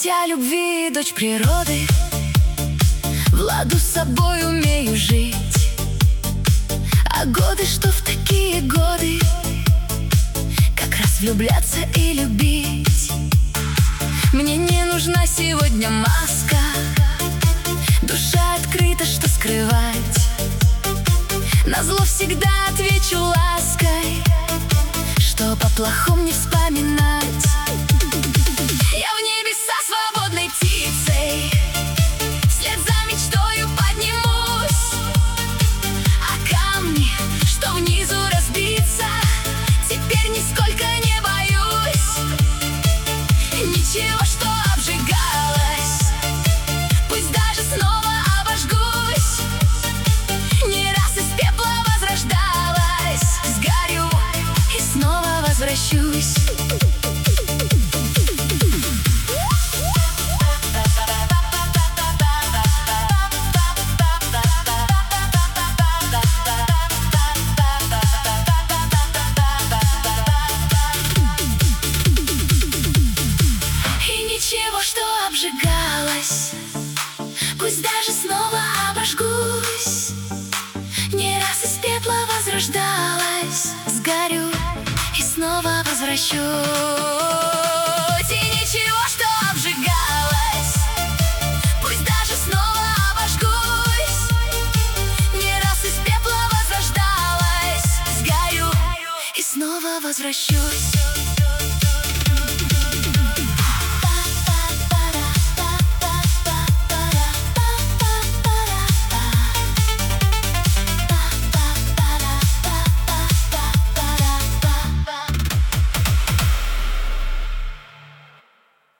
Дитя любви, дочь природы, в ладу с собой умею жить. А годы, что в такие годы, как раз влюбляться и любить. Мне не нужна сегодня маска, душа открыта, что скрывать. Назло всегда отвечу лаской, что по плохому не вспоминать. Я в небеса свободной птицей, вслед за мечтою поднимусь. А камни, что внизу разбиться, теперь нисколько не боюсь. Ничего, что обжигалось, пусть даже снова обожгусь. Не раз из пепла возрождалась, сгорю и снова возвращусь. Что обжигалось, пусть даже снова обожгусь. Не раз из пепла возрождалась, сгорю и снова возвращусь. И ничего, что обжигалось, пусть даже снова обожгусь. Не раз из пепла возрождалась, сгорю и снова возвращусь.